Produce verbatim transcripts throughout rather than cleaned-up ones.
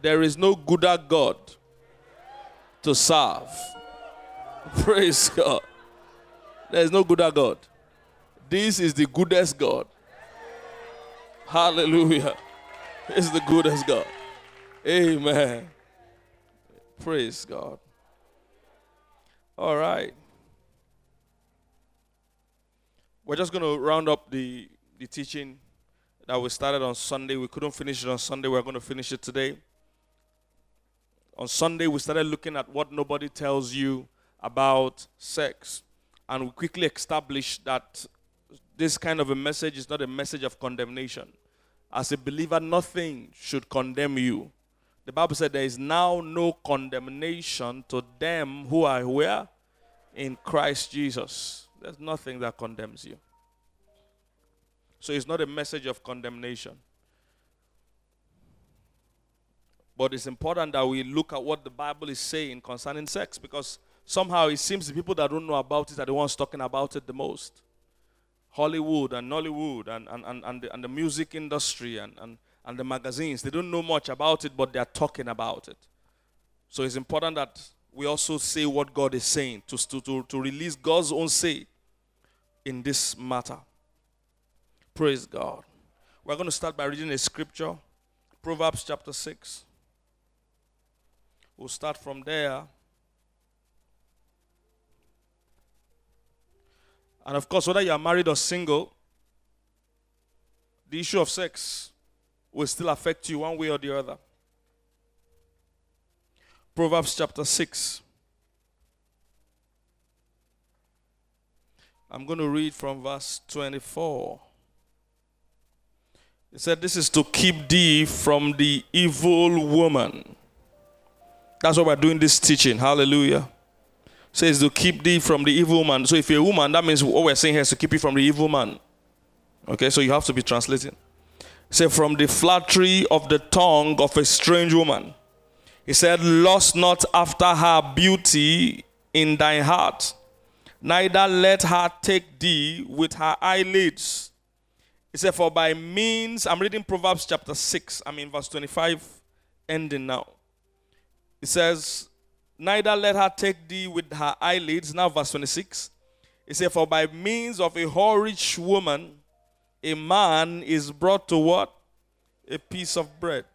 There is no gooder God to serve. Praise God. There is no gooder God. This is the goodest God. Hallelujah. This is the goodest God. Amen. Praise God. All right. We're just going to round up the, the teaching that we started on Sunday. We couldn't finish it on Sunday. We're going to finish it today. On Sunday, we started looking at what nobody tells you about sex. And we quickly established that this kind of a message is not a message of condemnation. As a believer, nothing should condemn you. The Bible said there is now no condemnation to them who are where? In Christ Jesus. There's nothing that condemns you. So it's not a message of condemnation. But it's important that we look at what the Bible is saying concerning sex, because somehow it seems the people that don't know about it are the ones talking about it the most. Hollywood and Nollywood and, and, and, and, the, and the music industry and, and, and the magazines, they don't know much about it, but they're talking about it. So it's important that we also say what God is saying, to, to, to release God's own say in this matter. Praise God. We're going to start by reading a scripture, Proverbs chapter six. We'll start from there. And of course, whether you are married or single, the issue of sex will still affect you one way or the other. Proverbs chapter six. I'm going to read from verse twenty-four. It said, this is to keep thee from the evil woman. That's why we're doing this teaching. Hallelujah. It says to keep thee from the evil woman. So if you're a woman, that means what we're saying here is to keep you from the evil man. Okay, so you have to be translating. Say, from the flattery of the tongue of a strange woman. He said, lust not after her beauty in thine heart, neither let her take thee with her eyelids. He said, for by means, I'm reading Proverbs chapter six, I'm in verse twenty-five, ending now. It says, neither let her take thee with her eyelids. Now verse twenty-six. It said, for by means of a whorish woman, a man is brought to what? A piece of bread.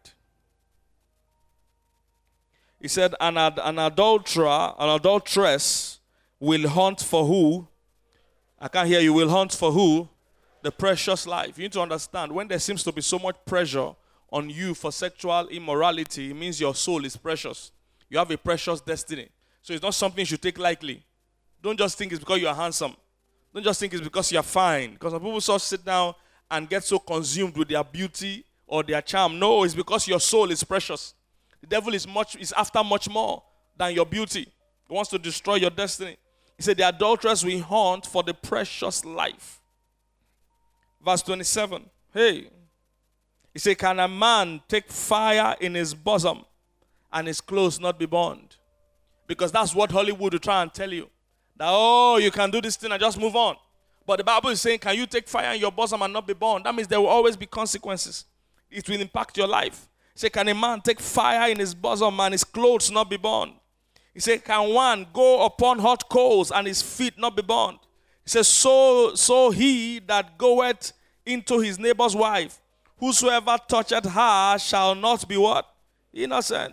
He said, an, ad, an adulterer, an adulteress will hunt for who? I can't hear you. Will hunt for who? The precious life. You need to understand, when there seems to be so much pressure on you for sexual immorality, it means your soul is precious. You have a precious destiny. So it's not something you should take lightly. Don't just think it's because you are handsome. Don't just think it's because you are fine. Because some people sort of sit down and get so consumed with their beauty or their charm. No, it's because your soul is precious. The devil is much is after much more than your beauty. He wants to destroy your destiny. He said, the adulterers will hunt for the precious life. Verse twenty-seven. Hey. He said, can a man take fire in his bosom and his clothes not be burned? Because that's what Hollywood will try and tell you. That, oh, you can do this thing and just move on. But the Bible is saying, can you take fire in your bosom and not be burned? That means there will always be consequences. It will impact your life. He said, can a man take fire in his bosom and his clothes not be burned? He said, can one go upon hot coals and his feet not be burned? He says, so, so he that goeth into his neighbor's wife, whosoever toucheth her shall not be what? Innocent.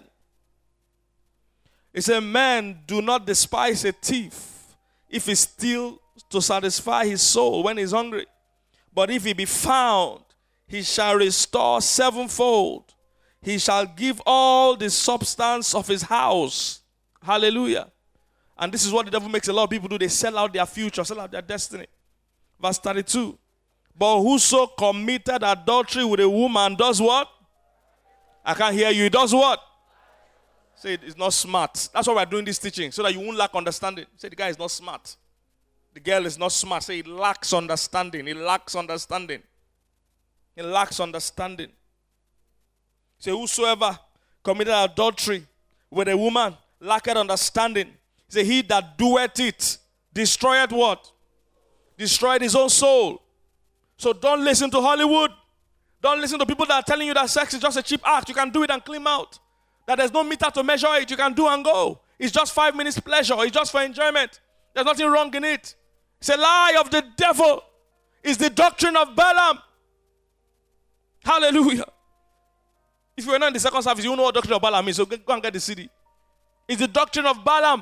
He said, men, do not despise a thief if he steal to satisfy his soul when he's hungry. But if he be found, he shall restore sevenfold. He shall give all the substance of his house. Hallelujah. And this is what the devil makes a lot of people do. They sell out their future, sell out their destiny. Verse thirty-two. But whoso committed adultery with a woman does what? I can't hear you. He does what? Say it is not smart. That's why we're doing this teaching, so that you won't lack understanding. Say the guy is not smart. The girl is not smart. Say it lacks understanding. It lacks understanding. It lacks understanding. Say whosoever committed adultery with a woman lacketh understanding. Say he that doeth it destroyeth what? Destroyed his own soul. So don't listen to Hollywood. Don't listen to people that are telling you that sex is just a cheap act. You can do it and clean out. That there's no meter to measure it. You can do and go. It's just five minutes pleasure. It's just for enjoyment. There's nothing wrong in it. It's a lie of the devil. It's the doctrine of Balaam. Hallelujah. If you were not in the second service, you know what doctrine of Balaam is. So go and get the C D. It's the doctrine of Balaam.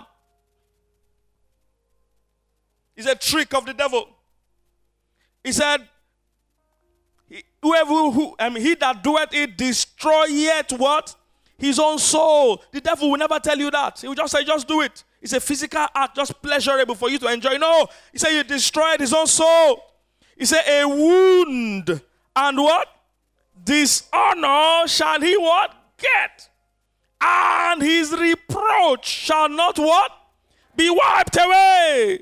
It's a trick of the devil. He said, whoever who I mean he that doeth it destroyeth what? His own soul. The devil will never tell you that. He will just say, just do it. It's a physical act, just pleasurable for you to enjoy. No. He said, you destroyed his own soul. He said, a wound and what? Dishonor shall he what? Get. And his reproach shall not what? Be wiped away.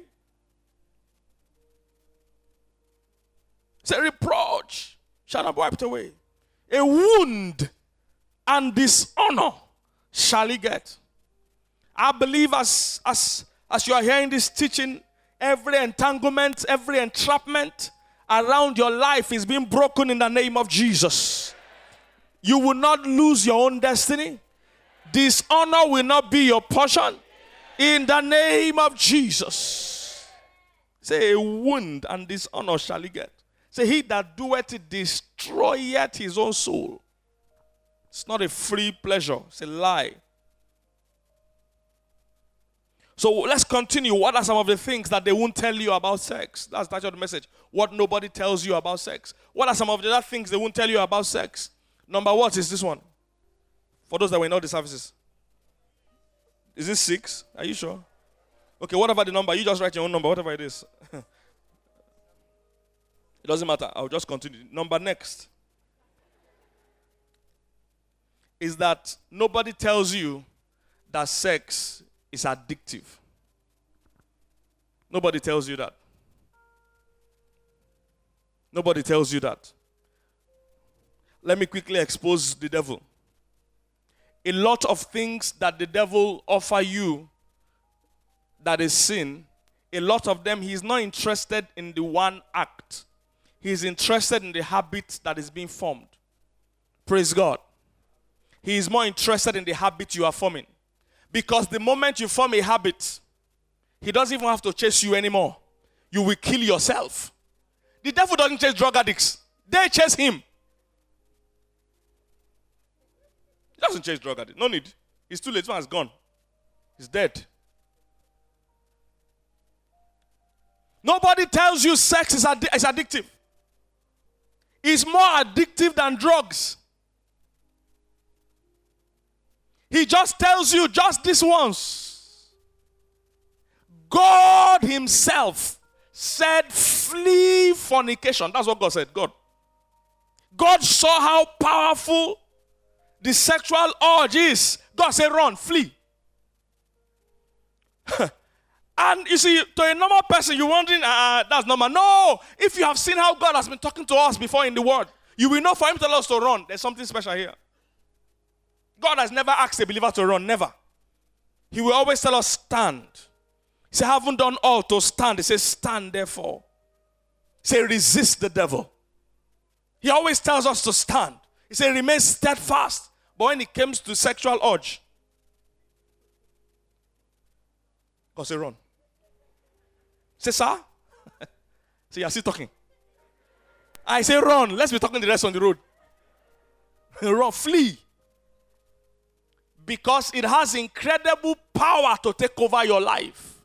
It's a reproach shall not be wiped away. A wound and dishonor shall he get. I believe as, as, as you are hearing this teaching, every entanglement, every entrapment around your life is being broken in the name of Jesus. You will not lose your own destiny. Dishonor will not be your portion in the name of Jesus. Say, a wound and dishonor shall he get. Say, he that doeth it destroyeth his own soul. It's not a free pleasure. It's a lie. So let's continue. What are some of the things that they won't tell you about sex? That's the title of the message. What nobody tells you about sex. What are some of the other things they won't tell you about sex? Number what is this one? For those that were in all the services. Is this six? Are you sure? Okay, whatever the number, you just write your own number, whatever it is. It doesn't matter. I'll just continue. Number next is that nobody tells you that sex is addictive. Nobody tells you that. Nobody tells you that. Let me quickly expose the devil. A lot of things that the devil offer you that is sin, a lot of them, he's not interested in the one act. He's interested in the habit that is being formed. Praise God. He is more interested in the habit you are forming. Because the moment you form a habit, he doesn't even have to chase you anymore. You will kill yourself. The devil doesn't chase drug addicts. They chase him. He doesn't chase drug addicts. No need. He's too late. One has gone. He's dead. Nobody tells you sex is, addi- is addictive. It's more addictive than drugs. He just tells you just this once. God himself said, flee fornication. That's what God said. God. God saw how powerful the sexual urge is. God said, run, flee. And you see, to a normal person, you're wondering, uh, that's normal. No! If you have seen how God has been talking to us before in the Word, you will know for him to tell us to run. There's something special here. God has never asked a believer to run, never. He will always tell us, stand. He said, haven't done all to stand. He says, stand therefore. He said, resist the devil. He always tells us to stand. He said, remain steadfast. But when it comes to sexual urge, God say, run. Say, sir? So you are still talking. I say, run. Let's be talking the rest on the road. Run, flee. Because it has incredible power to take over your life.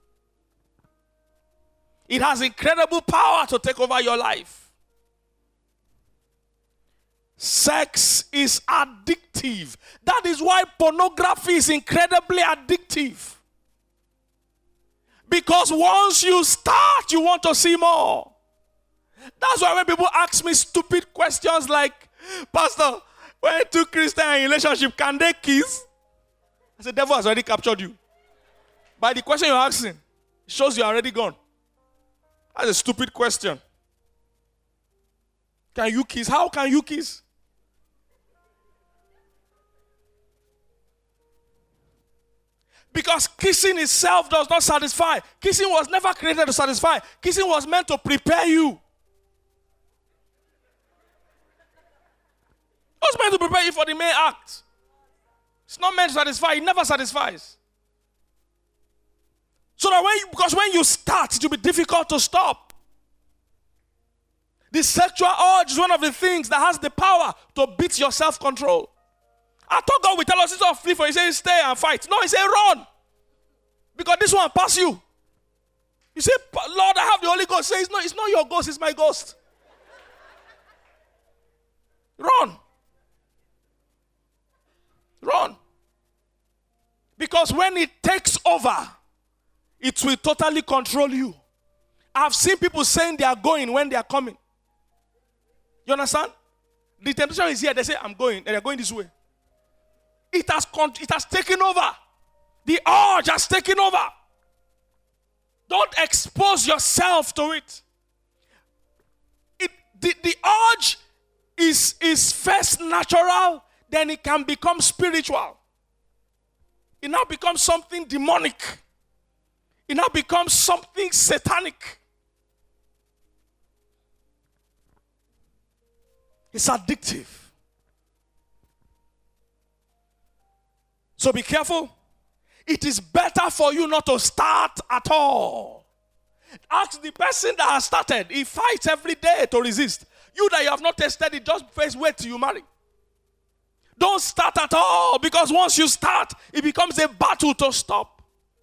It has incredible power to take over your life. Sex is addictive. That is why pornography is incredibly addictive. Because once you start, you want to see more. That's why when people ask me stupid questions like, Pastor, when two Christians in a relationship, can they kiss? I said, the devil has already captured you. By the question you're asking, it shows you're already gone. That's a stupid question. Can you kiss? How can you kiss? Because kissing itself does not satisfy. Kissing was never created to satisfy. Kissing was meant to prepare you. It was meant to prepare you for the main act. It's not meant to satisfy. It never satisfies. So that when you, because when you start, it will be difficult to stop. The sexual urge is one of the things that has the power to beat your self-control. I thought God would tell us to flee for. He says stay and fight. No, he said run. Because this one pass you. You say, Lord, I have the Holy Ghost. Say, it's not, it's not your ghost, it's my ghost. Run. Run. Because when it takes over, it will totally control you. I've seen people saying they are going when they are coming. You understand? The temptation is here. They say, I'm going. And they're going this way. It has, con- it has taken over. The urge has taken over. Don't expose yourself to it. It the, the urge is, is first natural, then it can become spiritual. It now becomes something demonic. It now becomes something satanic. It's addictive. So be careful. It is better for you not to start at all. Ask the person that has started. He fights every day to resist. You that you have not tested it, just first wait till you marry. Don't start at all, because once you start, it becomes a battle to stop.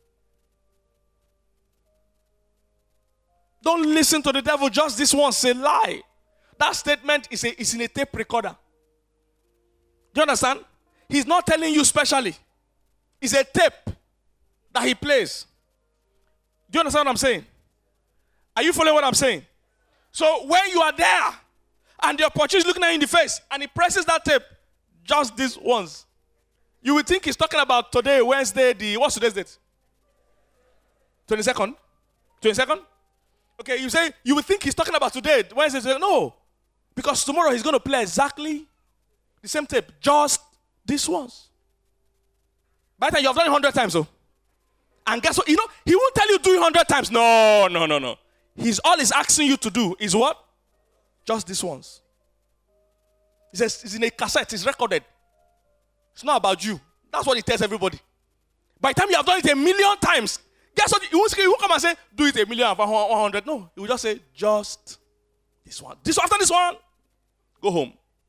Don't listen to the devil. Just this once, a lie. That statement is, a, is in a tape recorder. Do you understand? He's not telling you specially. It's a tape that he plays. Do you understand what I'm saying? Are you following what I'm saying? So when you are there and the opportunity is looking at you in the face and he presses that tape, just this once, you will think he's talking about today, Wednesday, the, what's today's date? twenty-second? twenty-second? Okay, you say, you will think he's talking about today, Wednesday. No, because tomorrow he's going to play exactly the same tape, just this once. By the time you have done it a hundred times, though. And guess what? You know, he won't tell you do it a hundred times. No, no, no, no. He's all he's asking you to do is what? Just this once. He says it's in a cassette, it's recorded. It's not about you. That's what he tells everybody. By the time you have done it a million times, guess what? He won't, he won't come and say, do it a million and one hundred. No, he will just say, just this one. This after this one, go home.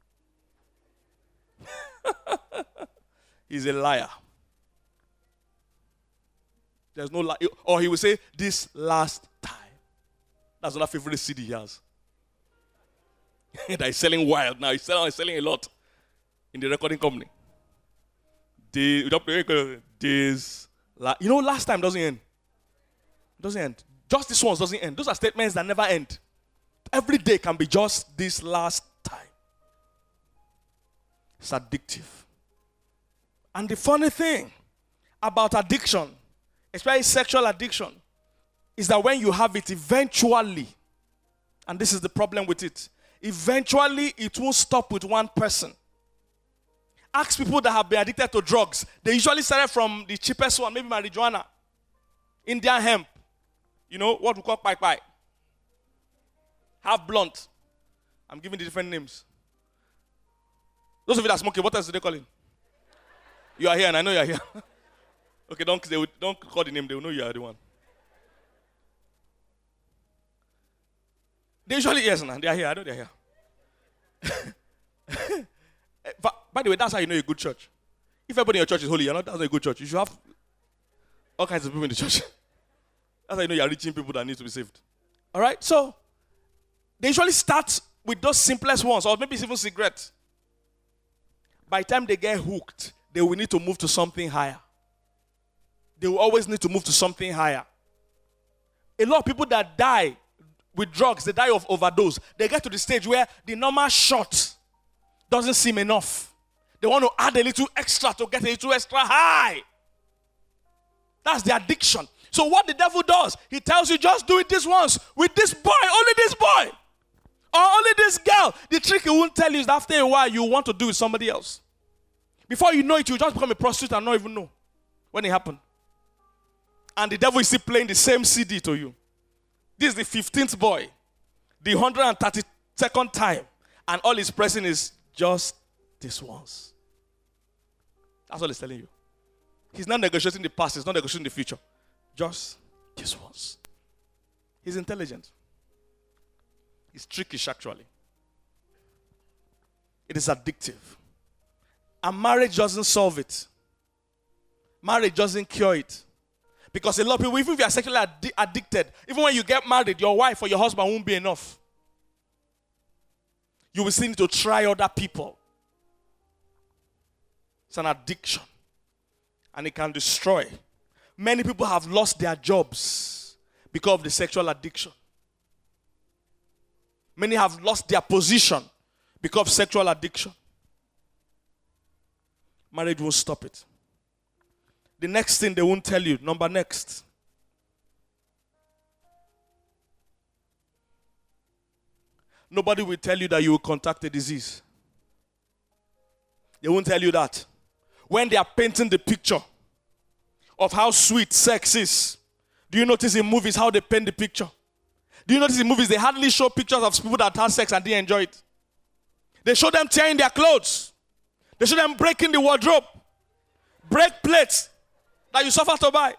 He's a liar. There's no lie. Or he will say, this last time. That's another favorite C D he has. That is selling wild now. He's selling, he's selling a lot in the recording company. This, you know, last time doesn't end. Doesn't end. Just this one doesn't end. Those are statements that never end. Every day can be just this last time. It's addictive. And the funny thing about addiction, especially sexual addiction, is that when you have it, eventually, and this is the problem with it, eventually it won't stop with one person. Ask people that have been addicted to drugs. They usually started from the cheapest one, maybe marijuana, Indian hemp, you know, what we call pai pai, half blunt. I'm giving the different names. Those of you that are smoking, what else do they call it? You are here and I know you are here. Okay, don't, they will, don't call the name, they will know you are the one. They usually, yes, man, they are here, I know they are here. But, by the way, that's how you know a good church. If everybody in your church is holy, you're not, that's not a good church. You should have all kinds of people in the church. That's how you know you're reaching people that need to be saved. All right? So, they usually start with those simplest ones, or maybe it's even cigarettes. By the time they get hooked, they will need to move to something higher. They will always need to move to something higher. A lot of people that die with drugs, they die of overdose. They get to the stage where the normal shot doesn't seem enough. They want to add a little extra to get a little extra high. That's the addiction. So what the devil does, he tells you just do it this once with this boy, only this boy, or only this girl. The trick he won't tell you is that after a while you want to do with somebody else. Before you know it, you just become a prostitute and not even know when it happened. And the devil is still playing the same C D to you. This is the fifteenth boy, the one hundred thirty-second time, and all he's pressing is just this once. That's what he's telling you. He's not negotiating the past. He's not negotiating the future. Just this once. He's intelligent. He's trickish, actually. It is addictive. And marriage doesn't solve it. Marriage doesn't cure it. Because a lot of people, even if you are sexually addi- addicted, even when you get married, your wife or your husband won't be enough. You will still need to try other people. It's an addiction. And it can destroy. Many people have lost their jobs because of the sexual addiction. Many have lost their position because of sexual addiction. Marriage won't stop it. The next thing they won't tell you, number next. Nobody will tell you that you will contract a disease. They won't tell you that. When they are painting the picture of how sweet sex is, do you notice in movies how they paint the picture? Do you notice in movies they hardly show pictures of people that had sex and didn't enjoy it? They show them tearing their clothes. They show them breaking the wardrobe. Break plates that you suffer to buy.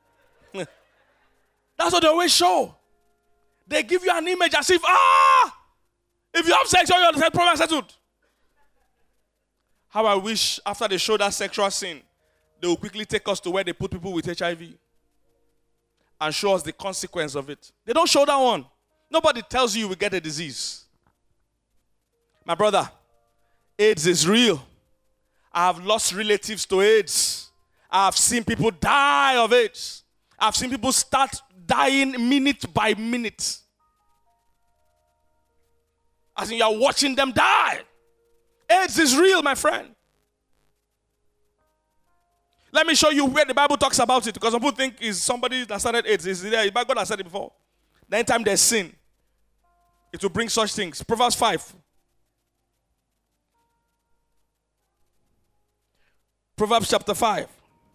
That's what they always show. They give you an image as if, ah, if you have sex, all your problem is settled. How I wish after they show that sexual scene, they will quickly take us to where they put people with H I V and show us the consequence of it. They don't show that one. Nobody tells you you will get a disease. My brother, AIDS is real. I have lost relatives to AIDS. I have seen people die of AIDS. I have seen people start dying minute by minute. As in you are watching them die. AIDS is real, my friend. Let me show you where the Bible talks about it. Because some people think it's somebody that started AIDS. It's there. God has said it before. The anytime there's sin, it will bring such things. Proverbs five. Proverbs chapter five.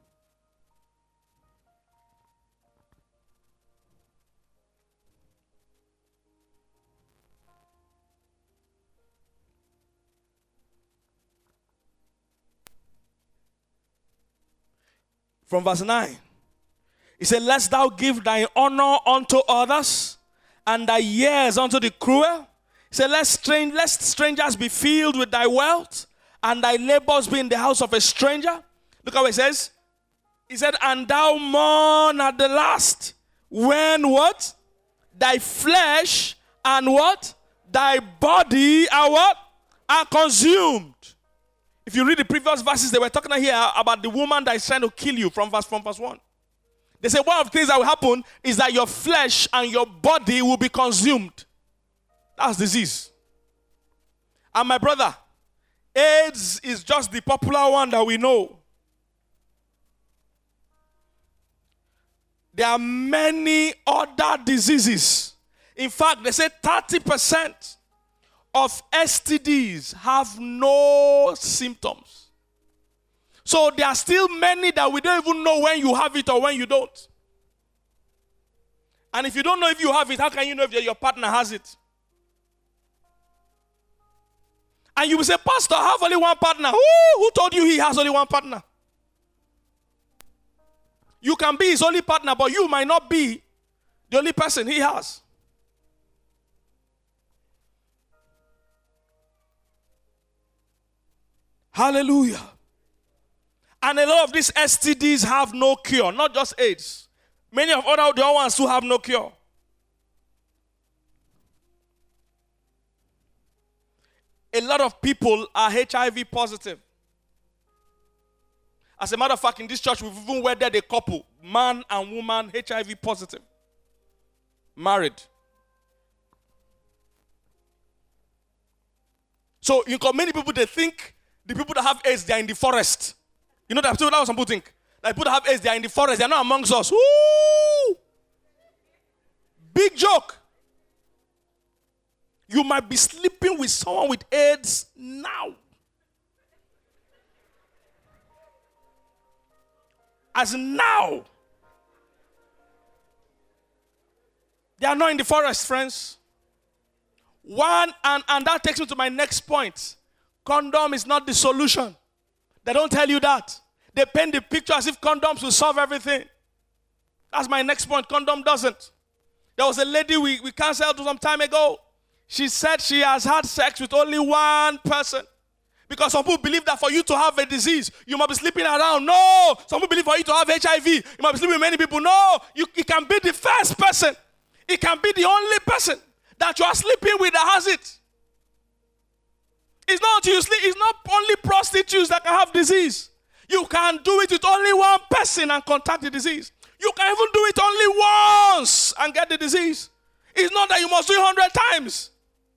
From verse nine. He said, lest thou give thy honor unto others, and thy years unto the cruel. He said, lest, strange, lest strangers be filled with thy wealth, and thy labors be in the house of a stranger. Look how it says. He said, and thou mourn at the last, when what? Thy flesh and what? Thy body are what? Are consumed. If you read the previous verses, they were talking here about the woman that is trying to kill you from verse, from verse one. They say one of the things that will happen is that your flesh and your body will be consumed. That's disease. And my brother, AIDS is just the popular one that we know. There are many other diseases. In fact, they say thirty percent of S T Ds have no symptoms. So there are still many that we don't even know when you have it or when you don't. And if you don't know if you have it, how can you know if your partner has it? And you will say, Pastor, I have only one partner. Who, who told you he has only one partner? You can be his only partner, but you might not be the only person he has. Hallelujah. And a lot of these S T Ds have no cure, not just AIDS. Many of other the other ones who have no cure. A lot of people are H I V positive. As a matter of fact, in this church, we've even wedded a couple, man and woman, H I V positive, married. So you got many people, they think the people that have AIDS, they are in the forest. You know that people, that was some people think. Like people that have AIDS, they are in the forest, they are not amongst us. Woo! Big joke. You might be sleeping with someone with AIDS now. As now. They are not in the forest, friends. One, and, and that takes me to my next point. Condom is not the solution. They don't tell you that. They paint the picture as if condoms will solve everything. That's my next point. Condom doesn't. There was a lady we, we canceled some time ago. She said she has had sex with only one person. Because some people believe that for you to have a disease, you must be sleeping around. No. Some people believe for you to have H I V, you must be sleeping with many people. No. You, it can be the first person. It can be the only person that you are sleeping with that has it. It's not until you sleep. It's not only prostitutes that can have disease. You can do it with only one person and contact the disease. You can even do it only once and get the disease. It's not that you must do it one hundred times.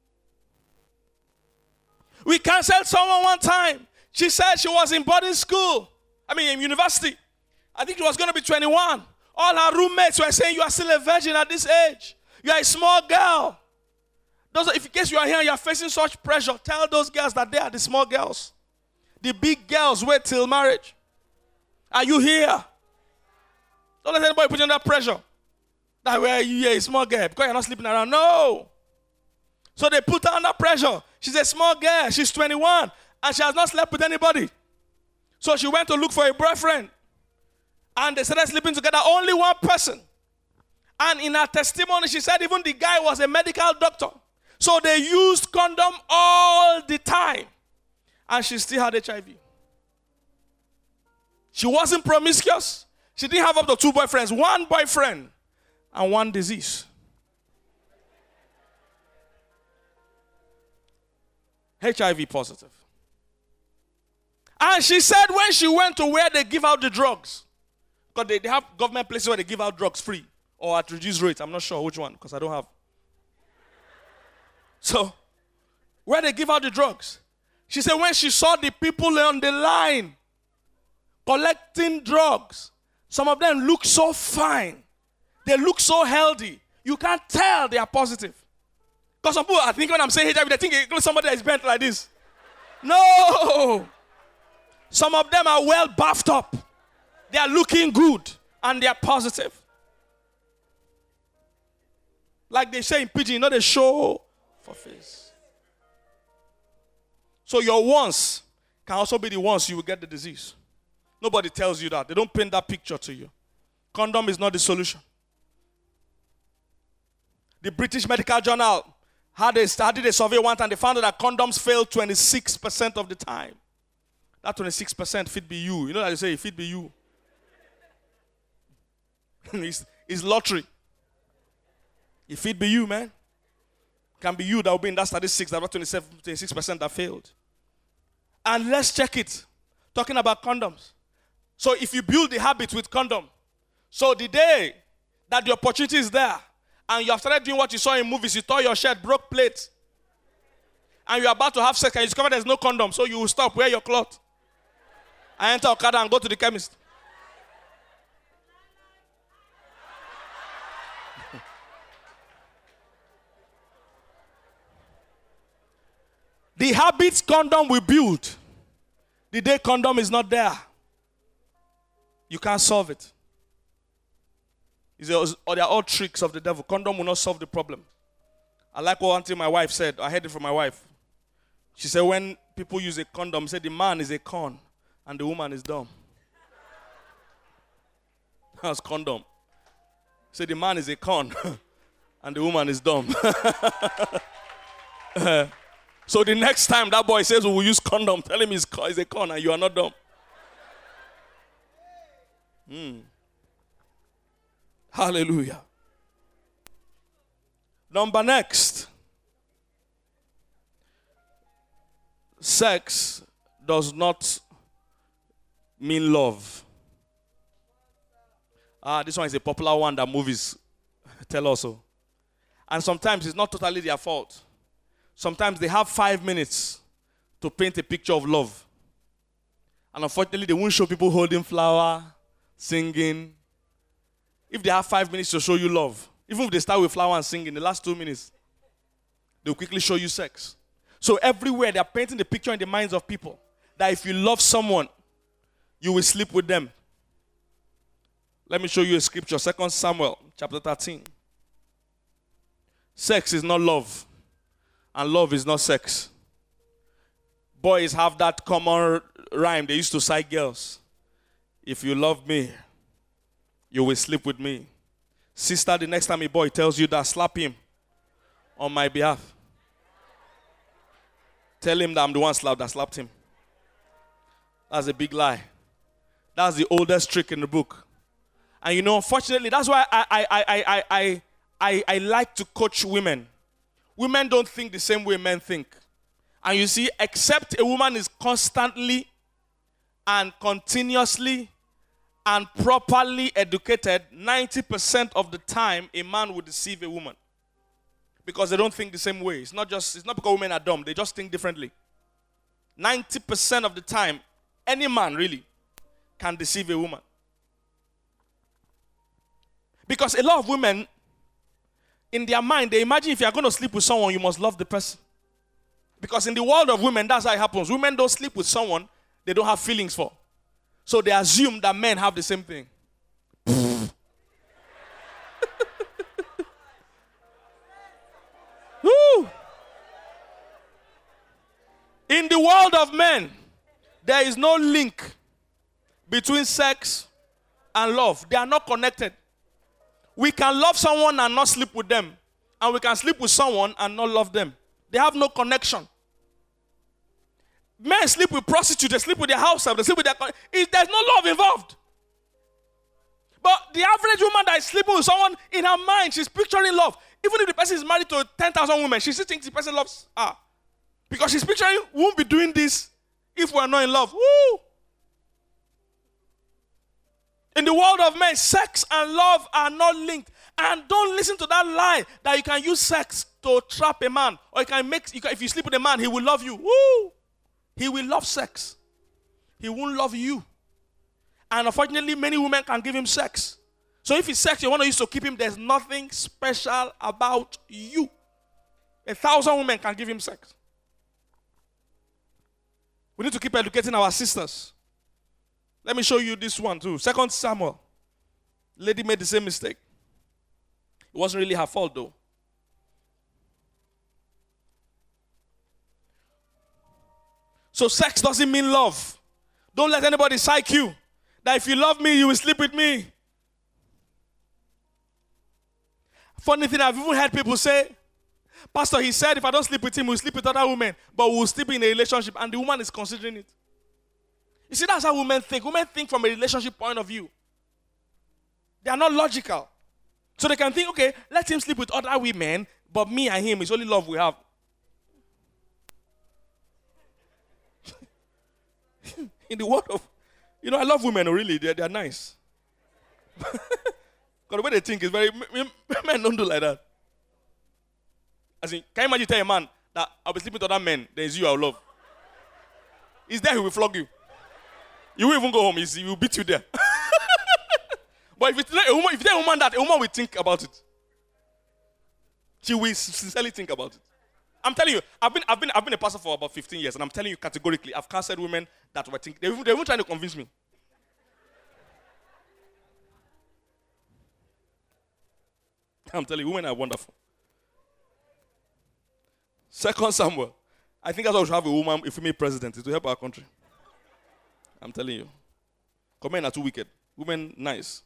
We canceled someone one time. She said she was in boarding school. I mean, in university. I think she was going to be twenty-one. All her roommates were saying, you are still a virgin at this age. You are a small girl. Those, if in case you are here and you are facing such pressure, tell those girls that they are the small girls. The big girls wait till marriage. Are you here? Don't let anybody put you under pressure. That way you're a small girl because you're not sleeping around. No. So they put her under pressure. She's a small girl. She's twenty-one. And she has not slept with anybody. So she went to look for a boyfriend. And they started sleeping together. Only one person. And in her testimony, she said even the guy was a medical doctor. So they used condom all the time. And she still had H I V. She wasn't promiscuous. She didn't have up to two boyfriends. One boyfriend and one disease. H I V positive. And she said when she went to where they give out the drugs, because they, they have government places where they give out drugs free or at reduced rates. I'm not sure which one because I don't have. So, where they give out the drugs, she said when she saw the people on the line collecting drugs, some of them look so fine. They look so healthy. You can't tell they are positive. Because some people are thinking when I'm saying H I V, they think somebody that is bent like this. No. Some of them are well buffed up. They are looking good and they are positive. Like they say in pidgin, you know, they show for face. So your once can also be the ones you will get the disease. Nobody tells you that. They don't paint that picture to you. Condom is not the solution. The British Medical Journal had a, did a survey one time. They found out that condoms fail twenty-six percent of the time. That twenty-six percent fit be you. You know that they say, fit be you. it's, it's lottery. If it be you, man. Can be you that will be in that statistics. That was twenty-seven, twenty-six percent that failed. And let's check it. Talking about condoms. So if you build the habit with condom, so the day that the opportunity is there, and you have started doing what you saw in movies, you tore your shirt, broke plate, and you're about to have sex, and you discover there's no condom, so you will stop, wear your cloth, and enter Okada and go to the chemist. The habits condom will build, the day condom is not there, you can't solve it. Or they are all tricks of the devil. Condom will not solve the problem. I like what one thing my wife said. I heard it from my wife. She said when people use a condom, say the man is a con and the woman is dumb. That's condom. Say the man is a con and the woman is dumb. uh, so the next time that boy says we will use condom, tell him he's, he's a con and you are not dumb. Hmm. Hallelujah. Number next. Sex does not mean love. Ah, this one is a popular one that movies tell us so. And sometimes it's not totally their fault. Sometimes they have five minutes to paint a picture of love. And unfortunately, they won't show people holding flower, singing. If they have five minutes to show you love, even if they start with flower and singing, the last two minutes, they'll quickly show you sex. So everywhere, they're painting the picture in the minds of people that if you love someone, you will sleep with them. Let me show you a scripture, Second Samuel chapter thirteen. Sex is not love, and love is not sex. Boys have that common rhyme they used to cite girls. If you love me, you will sleep with me. Sister, the next time a boy tells you that, slap him on my behalf. Tell him that I'm the one slap that slapped him. That's a big lie. That's the oldest trick in the book. And you know, unfortunately, that's why I I I I I I, I like to coach women. Women don't think the same way men think. And you see, except a woman is constantly and continuously and properly educated, ninety percent of the time a man will deceive a woman. Because they don't think the same way. It's not just, it's not because women are dumb, they just think differently. ninety percent of the time, any man really can deceive a woman. Because a lot of women, in their mind, they imagine if you are going to sleep with someone, you must love the person. Because in the world of women, that's how it happens. Women don't sleep with someone they don't have feelings for. So they assume that men have the same thing. Woo. In the world of men, there is no link between sex and love. They are not connected. We can love someone and not sleep with them. And we can sleep with someone and not love them. They have no connection. Men sleep with prostitutes, they sleep with their house help, they sleep with their... There's no love involved. But the average woman that is sleeping with someone, in her mind, she's picturing love. Even if the person is married to ten thousand women, she still thinks the person loves her. Because she's picturing, we won't be doing this if we're not in love. Woo! In the world of men, sex and love are not linked. And don't listen to that lie that you can use sex to trap a man. Or you can make, you can, if you sleep with a man, he will love you. Woo! He will love sex. He won't love you. And unfortunately, many women can give him sex. So if it's sex you want to use to keep him, there's nothing special about you. A thousand women can give him sex. We need to keep educating our sisters. Let me show you this one too. Second Samuel. Lady made the same mistake. It wasn't really her fault though. So sex doesn't mean love. Don't let anybody psych you that if you love me, you will sleep with me. Funny thing, I've even heard people say, Pastor, he said if I don't sleep with him, we'll sleep with other women, but we'll sleep in a relationship, and the woman is considering it. You see, that's how women think. Women think from a relationship point of view. They are not logical. So they can think, okay, let him sleep with other women, but me and him is only love we have. In the world of, you know, I love women, really, they're, they're nice. Because the way they think is very, men don't do like that. As in, can you imagine tell a man that I'll be sleeping with other men, then it's you I'll love? He's there, he will flog you. You won't even go home, he will beat you there. But if it's a woman, if you tell a woman that, a woman will think about it. She will sincerely think about it. I'm telling you, I've been, I've been, I've been a pastor for about fifteen years, and I'm telling you categorically, I've counseled women that were thinking, they're even, they're even trying to convince me. I'm telling you, women are wonderful. Second Samuel. I think that's why we should have a woman, a female president, to help our country. I'm telling you. Because men are too wicked. Women, nice.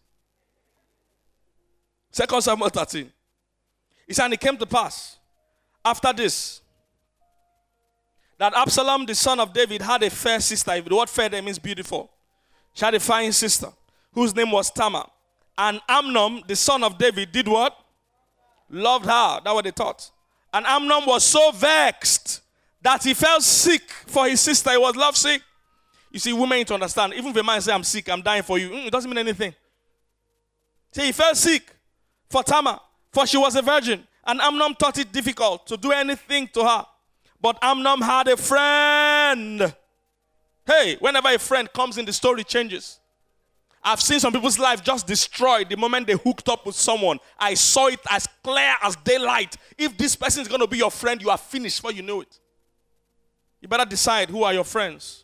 Second Samuel thirteen. He said, and it came to pass, after this, that Absalom, the son of David, had a fair sister. The word fair there means beautiful. She had a fine sister, whose name was Tamar. And Amnon, the son of David, did what? Loved her. That's what they thought. And Amnon was so vexed that he felt sick for his sister. He was love sick. You see, women need to understand. Even if a man says, I'm sick, I'm dying for you, it doesn't mean anything. See, he felt sick for Tamar, for she was a virgin. And Amnon thought it difficult to do anything to her. But Amnon had a friend. Hey, whenever a friend comes in, the story changes. I've seen some people's life just destroyed the moment they hooked up with someone. I saw it as clear as daylight. If this person is going to be your friend, you are finished before you know it. You better decide who are your friends.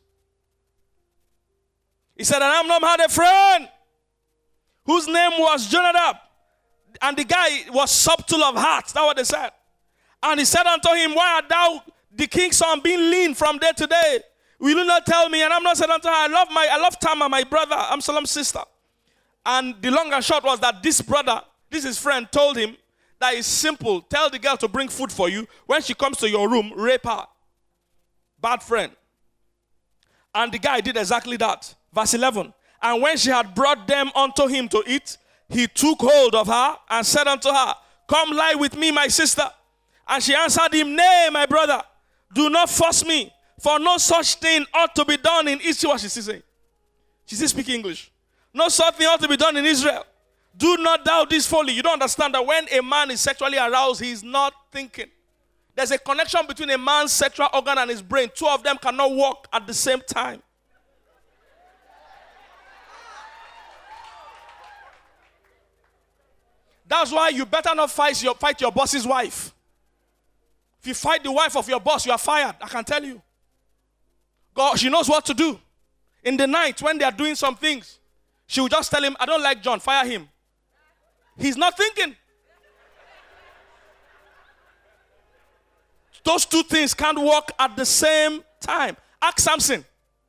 He said, and Amnon had a friend whose name was Jonadab. And the guy was subtle of heart. That's what they said. And he said unto him, why art thou the king's son being lean from day to day? Will you not tell me? And Amnon said unto her, I love my, I love Tamar, my brother, Absalom's sister. And the long and short was that this brother, this his friend, told him that it's simple. Tell the girl to bring food for you. When she comes to your room, rape her. Bad friend. And the guy did exactly that. Verse eleven. And when she had brought them unto him to eat, he took hold of her and said unto her, come lie with me, my sister. And she answered him, nay, my brother, do not force me, for no such thing ought to be done in Israel. What she saying? She still speaking English. No such thing ought to be done in Israel. Do not doubt this folly. You don't understand that when a man is sexually aroused, he is not thinking. There's a connection between a man's sexual organ and his brain. Two of them cannot work at the same time. That's why you better not fight your, fight your boss's wife. If you fight the wife of your boss, you are fired. I can tell you. God, she knows what to do. In the night, when they are doing some things, she will just tell him, I don't like John, fire him. He's not thinking. Those two things can't work at the same time. Ask Samson.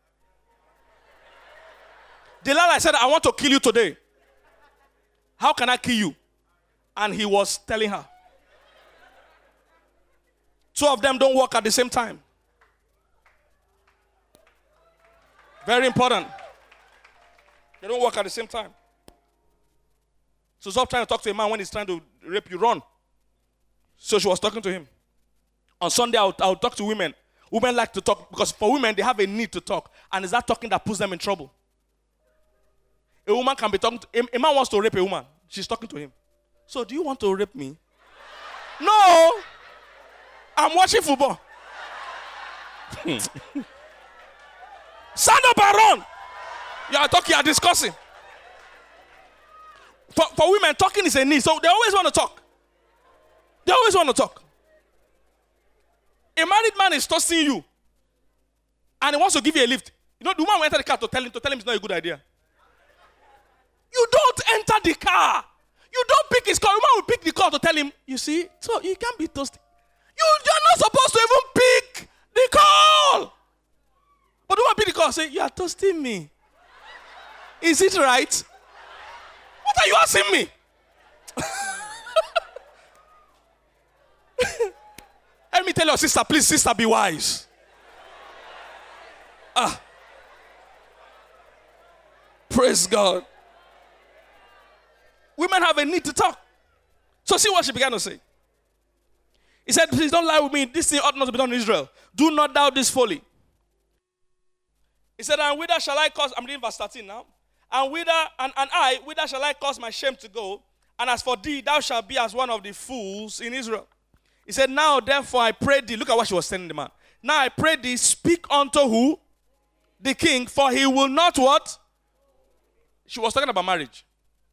Delilah said, I want to kill you today. How can I kill you? And he was telling her. Two of them don't work at the same time. Very important. They don't work at the same time. So stop trying to talk to a man when he's trying to rape you. Run. So she was talking to him. On Sunday, I'll, I'll talk to women. Women like to talk because for women, they have a need to talk. And it's that talking that puts them in trouble. A woman can be talking to, a, a man wants to rape a woman. She's talking to him. So do you want to rape me? No. I'm watching football. Stand up and run. You are talking, you are discussing. For, for women, talking is a need. So they always want to talk. They always want to talk. A married man is toasting you. And he wants to give you a lift. You know, the woman will enter the car to tell him, to tell him it's not a good idea. You don't enter the car. You don't pick his call. The woman will pick the call to tell him, you see, so you can't be toasted. You, you're not supposed to even pick the call. But the woman pick the call and say, you are toasting me. Is it right? What are you asking me? Let me tell your sister, please, sister, be wise. Ah. Praise God. Women have a need to talk. So see what she began to say. He said, please don't lie with me. This thing ought not to be done in Israel. Do not doubt this folly. He said, and whither shall I cause, I'm reading verse thirteen now. And whither, and, and I, whither shall I cause my shame to go? And as for thee, thou shalt be as one of the fools in Israel. He said, now therefore I pray thee. Look at what she was telling the man. Now I pray thee, speak unto who? The king, for he will not what? She was talking about marriage.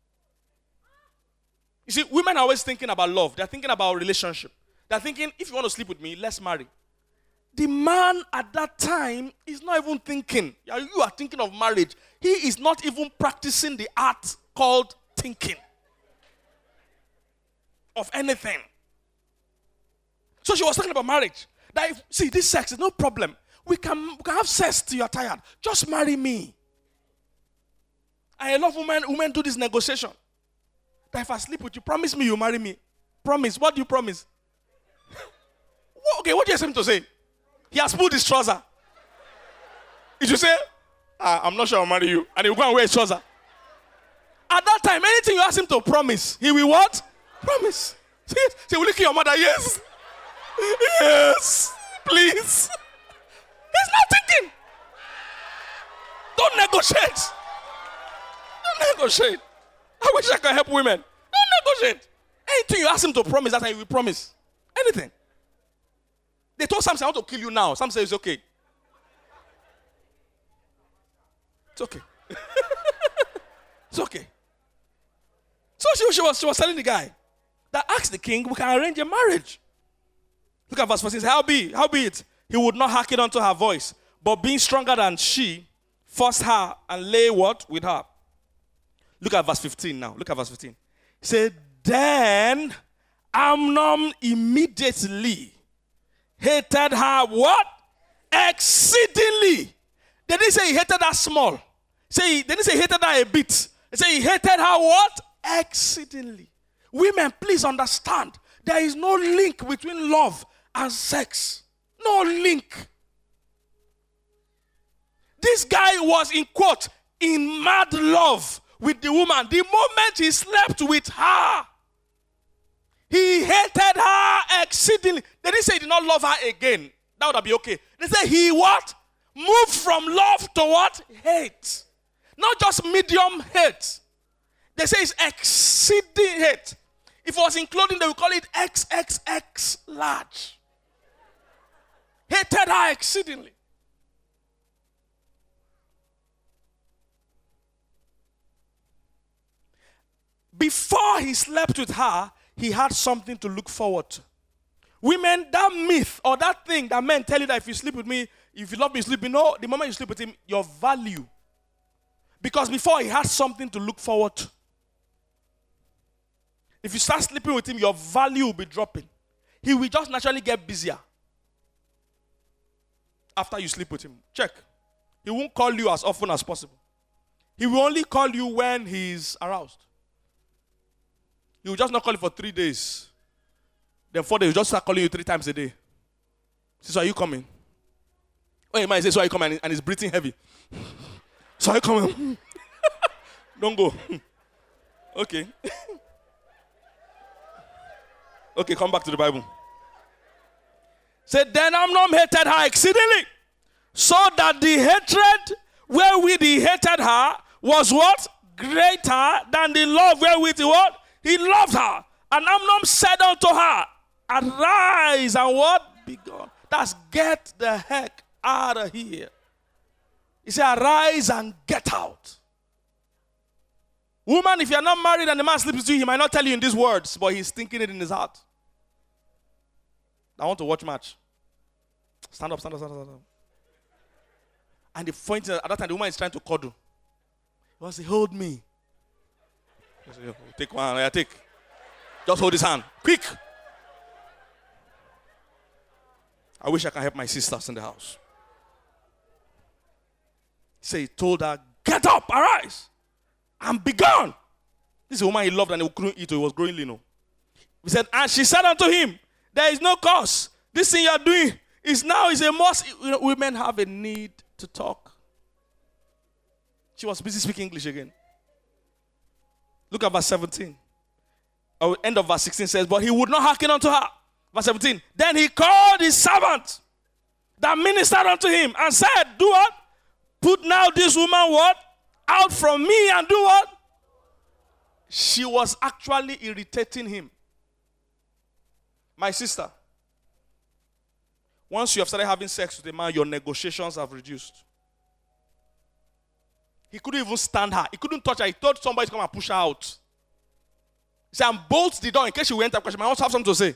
You see, women are always thinking about love. They're thinking about relationship. They're thinking, if you want to sleep with me, let's marry. The man at that time is not even thinking. You are thinking of marriage. He is not even practicing the art called thinking of anything. So she was talking about marriage. That if, see, this sex is no problem. We can, we can have sex till you're tired. Just marry me. I love women. Women do this negotiation. That if I sleep with you, promise me you marry me. Promise. What do you promise? Okay, what do you expect him to say? He has pulled his trouser. Did you say, ah, I'm not sure I'll marry you? And he will go and wear his trouser. At that time, anything you ask him to promise, he will what? Promise. See it? Say, will you kill your mother? Yes. Yes. Please. He's not thinking. Don't negotiate. Don't negotiate. I wish I could help women. Don't negotiate. Anything you ask him to promise, that time he will promise. Anything. They told Samson, I want to kill you now. Samson says, it's okay. It's okay. It's okay. So she, she, was, she was telling the guy that asked the king, we can arrange a marriage. Look at verse fourteen. How be, how be it? He would not hearken unto her voice, but being stronger than she, forced her and lay what? With her. Look at verse fifteen now. Look at verse fifteen. He said, then Amnon immediately hated her what? exceedingly. They didn't say he hated her small. Say he, they didn't say he hated her a bit. They say he hated her what? Exceedingly. Women, please understand. There is no link between love and sex. No link. This guy was in quote, in mad love with the woman. The moment he slept with her, he hated her exceedingly. They didn't say he did not love her again. That would be okay. They say he what? Moved from love to what? Hate. Not just medium hate. They say it's exceeding hate. If it was in clothing, they would call it X X X large. Hated her exceedingly. Before he slept with her, he had something to look forward to. Women, that myth or that thing that men tell you that if you sleep with me, if you love me, you sleep with me. No, the moment you sleep with him, your value. Because before he had something to look forward to. If you start sleeping with him, your value will be dropping. He will just naturally get busier after you sleep with him. Check. He won't call you as often as possible. He will only call you when he's aroused. He will just not call you for three days. Then four days, he'll just start calling you three times a day. He says, so are you coming? Oh, he might say, so are you coming? And he's breathing heavy. So are you coming? Don't go. Okay. Okay, come back to the Bible. Said, then Amnon hated her exceedingly, so that the hatred wherewith he hated her was what? Greater than the love wherewith he what? He loved her. And Amnon said unto her, arise and what? Be gone. That's get the heck out of here. He said, arise and get out. Woman, if you're not married and the man sleeps with you, he might not tell you in these words, but he's thinking it in his heart. I want to watch match. Stand up, stand up, stand up, stand up. And the point at that time, the woman is trying to cuddle. He wants to hold me. Say, take one, yeah, take. Just hold his hand. Quick. I wish I can help my sisters in the house. Say, he told her, get up, arise, and be gone. This is a woman he loved and he couldn't eat, so he was growing lean. He said, and she said unto him, there is no cause. This thing you are doing is now is a must. You know, women have a need to talk. She was busy speaking English again. Look at verse seventeen. Or end of verse sixteen says, but he would not hearken unto her. Verse seventeen. Then he called his servant that ministered unto him and said, do what? Put now this woman what? Out from me and do what? She was actually irritating him. My sister, once you have started having sex with a man, your negotiations have reduced. He couldn't even stand her. He couldn't touch her. He told somebody to come and push her out. He said, and bolt the door in case she went up because she might also have something to say. He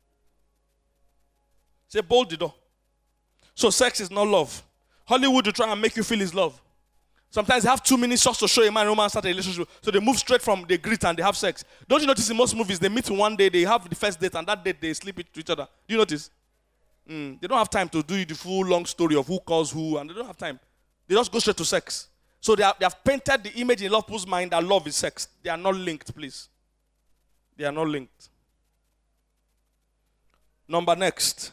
said, bolt the door. So sex is not love. Hollywood will try and make you feel his love. Sometimes they have two minutes just to show a man and a woman start a relationship. So they move straight from they greet and they have sex. Don't you notice in most movies they meet in one day, they have the first date, and that date they sleep with each other. Do you notice? Mm, they don't have time to do the full long story of who calls who, and they don't have time. They just go straight to sex. So they, are, they have painted the image in a lot of people's mind that love is sex. They are not linked, please. They are not linked. Number next.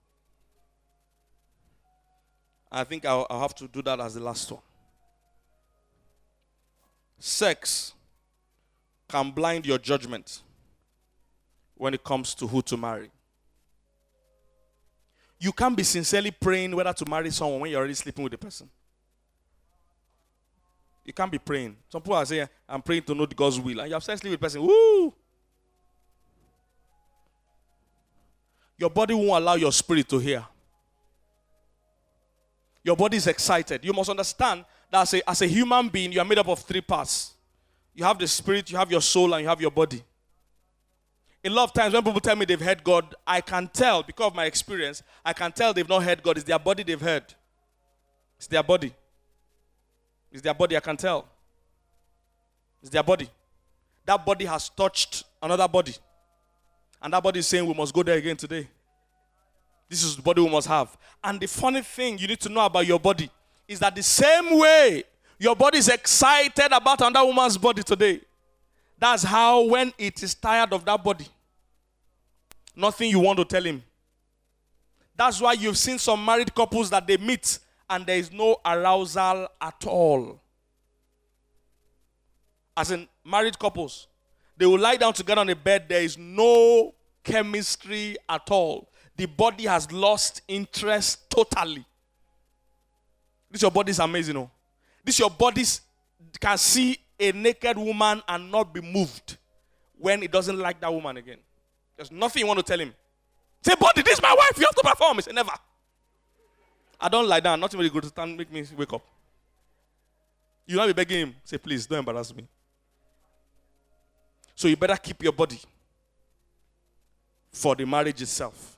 I think I'll, I'll have to do that as the last one. Sex can blind your judgment when it comes to who to marry. You can't be sincerely praying whether to marry someone when you're already sleeping with the person. You can't be praying. Some people are saying, I'm praying to know God's will. And you have started sleeping with the person. Woo! Your body won't allow your spirit to hear. Your body is excited. You must understand that as a, as a human being, you are made up of three parts. You have the spirit, you have your soul, and you have your body. A lot of times when people tell me they've heard God, I can tell, because of my experience, I can tell they've not heard God. It's their body they've heard. It's their body. It's their body, I can tell. It's their body. That body has touched another body. And that body is saying we must go there again today. This is the body we must have. And the funny thing you need to know about your body is that the same way your body is excited about another woman's body today, that's how when it is tired of that body, nothing you want to tell him. That's why you've seen some married couples that they meet and there is no arousal at all. As in married couples, they will lie down together on a bed, there is no chemistry at all. The body has lost interest totally. This your body is amazing. Oh. This your body can see a naked woman and not be moved when it doesn't like that woman again. There's nothing you want to tell him. Say, body, this is my wife. You have to perform. He say, never. I don't lie down. Nothing really good to stand, make me wake up. You not be begging him. Say, please, don't embarrass me. So you better keep your body for the marriage itself.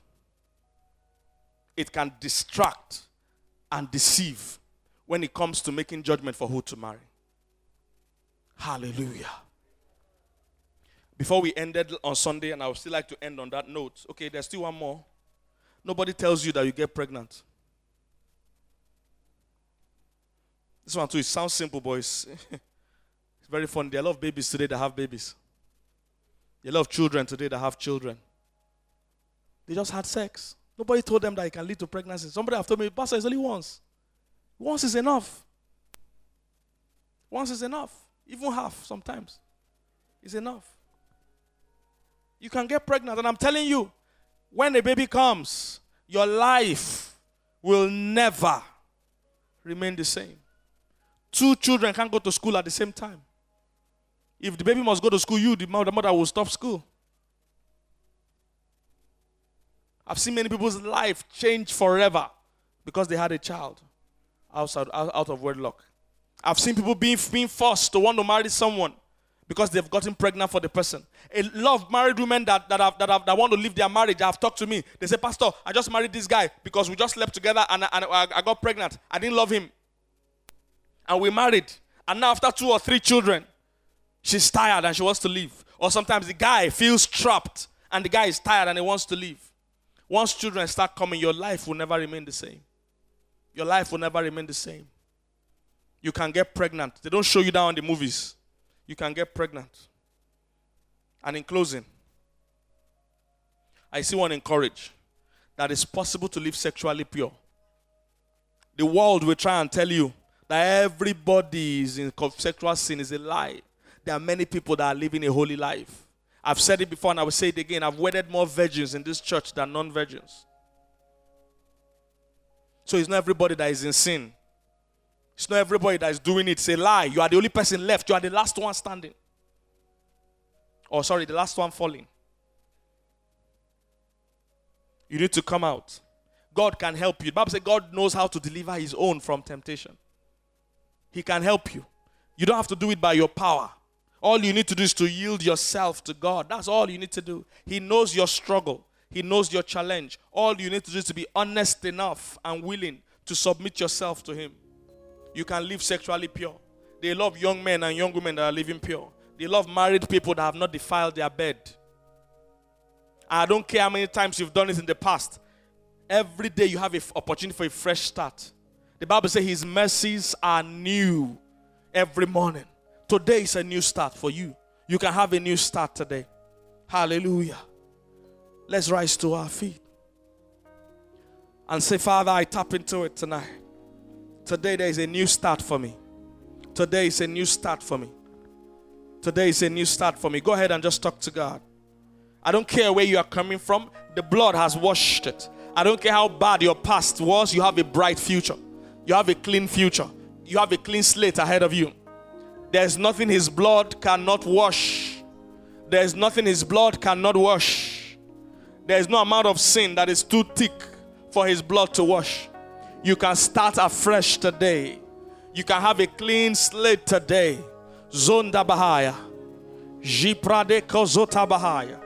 It can distract and deceive when it comes to making judgment for who to marry. Hallelujah. Before we ended on Sunday, and I would still like to end on that note. Okay, there's still one more. Nobody tells you that you get pregnant. This one too, it sounds simple, boys. It's very fun. There are a lot of babies today that have babies. There are a lot of children today that have children. They just had sex. Nobody told them that it can lead to pregnancy. Somebody have told me, Pastor, it's only once. Once is enough. Once is enough. Even half sometimes is enough. You can get pregnant. And I'm telling you, when a baby comes, your life will never remain the same. Two children can't go to school at the same time. If the baby must go to school, you, the mother, the mother will stop school. I've seen many people's life change forever because they had a child outside, out of wedlock. I've seen people being, being forced to want to marry someone because they've gotten pregnant for the person. A lot of married women that, that, have, that, have, that want to leave their marriage have talked to me. They say, Pastor, I just married this guy because we just slept together and, and I, I got pregnant. I didn't love him. And we married. And now after two or three children, she's tired and she wants to leave. Or sometimes the guy feels trapped and the guy is tired and he wants to leave. Once children start coming, your life will never remain the same. Your life will never remain the same. You can get pregnant. They don't show you that on the movies. You can get pregnant. And in closing, I still want to encourage that it's possible to live sexually pure. The world will try and tell you that everybody is in sexual sin is a lie. There are many people that are living a holy life. I've said it before and I will say it again. I've wedded more virgins in this church than non-virgins. So it's not everybody that is in sin. It's not everybody that is doing it. It's a lie. You are the only person left. You are the last one standing. Or sorry, the last one falling. You need to come out. God can help you. The Bible says God knows how to deliver his own from temptation. He can help you. You don't have to do it by your power. All you need to do is to yield yourself to God. That's all you need to do. He knows your struggle. He knows your challenge. All you need to do is to be honest enough and willing to submit yourself to him. You can live sexually pure. They love young men and young women that are living pure. They love married people that have not defiled their bed. I don't care how many times you've done it in the past. Every day you have an opportunity for a fresh start. The Bible says his mercies are new every morning. Today is a new start for you. You can have a new start today. Hallelujah. Let's rise to our feet and say, Father, I tap into it tonight. Today there is a new start for me. Today is a new start for me. Today is a new start for me. Go ahead and just talk to God. I don't care where you are coming from. The blood has washed it. I don't care how bad your past was. You have a bright future. You have a clean future. You have a clean slate ahead of you. There's nothing his blood cannot wash. There's nothing his blood cannot wash. There's no amount of sin that is too thick for his blood to wash. You can start afresh today. You can have a clean slate today. Zonda Bahaya. Jiprade Kozota Bahaya.